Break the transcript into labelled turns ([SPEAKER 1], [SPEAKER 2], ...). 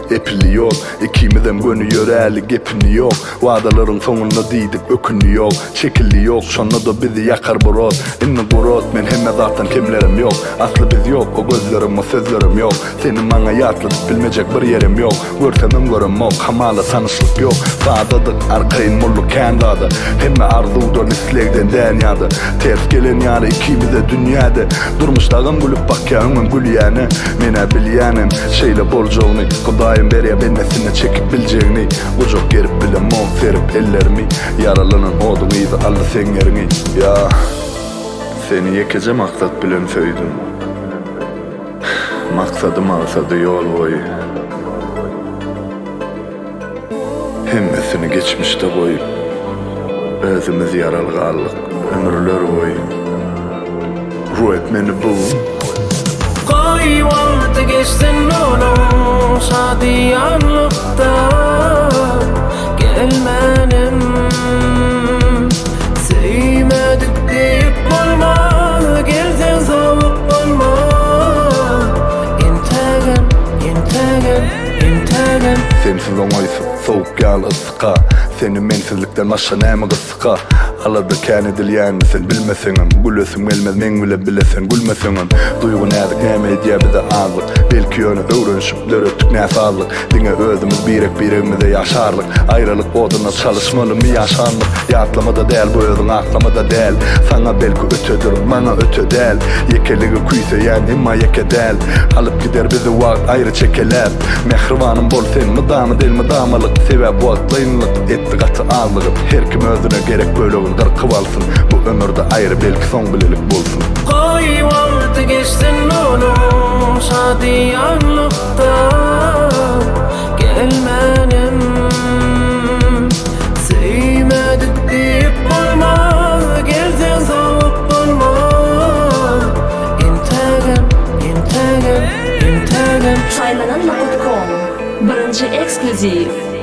[SPEAKER 1] epili yol. İkimizden gönüyor eli gepini yok. Vadaların sonunda diydik ökünü yok. Şekilli yok şonda da bizi yakar borot. İnni borot men hemme zaten kimlerim yok. Aslı biz yok o gözlerim o sözlerim yok. Senin bana yatlık bilmeyecek bir yerim yok. Görsenim görüm yok hamala tanışlık yok. Sağdadık arkayın mulluk kendadı. Hemme arzudan islegden denyadı. Ters gelen yarı ikimize dünyada. Durmuştağım gülüp bak ya ömün gül yani. Mene bilyanim şeyle borcolni. Kudayım beriye bennesine çekip bileceğini. Ucuk gerip bile mol serip ellerimi. Yaralanan odun iyiydi Allah sen yerini. Ya seni yekece maksat bilen söyledim. Maksadım alsadı yol boyu. Hemmesini geçmişte koyup özümüz yaralı kaldık ömürler boyu. Ruh etmeni bul.
[SPEAKER 2] Koy vakti geçsin oğlum şadiyanlıkta. Gelmenim sevmedik deyip olma. Gelsen soğuk olma. İntegen
[SPEAKER 1] Sensiz olaysa soğuk yağlı ısıka. Seni mensizlikten aşağı neyme kısıka. Aladı kâni dil yani sen bilmesenim. Gülösün gelmez men bile bilesen gülmesenim. Duygu nedik neyme diye bize ağırlık. Belki yönü öğrenşip döröttük ne sağlık. Dine özümüz birimize yaşarlık. Ayrılık oduna çalışmalı mı yaşanlık. Yatlamada değil bu özün aklamada değil. Sana belki ötedir bana öte değil. Yekeliği kuysa yani imma yeke değil. Alıp gider bizi vakt ayrı çekeler. Mehrivanım bol sen mıdamı değil mıdamalık. Sebep vaktlayınlık etti katı ağırlık. Her kim özüne gerek böyle kırkıv alsın. Bu ömürde ayrı belki son bilelik bulsun.
[SPEAKER 2] Koy vakti geçsin oğlum şadiyanlıkta. Gelmenim sevmedik deyip olma. Gelsen soğuk olma. İntegen
[SPEAKER 3] Çaylanan.com Birinci ekskluziv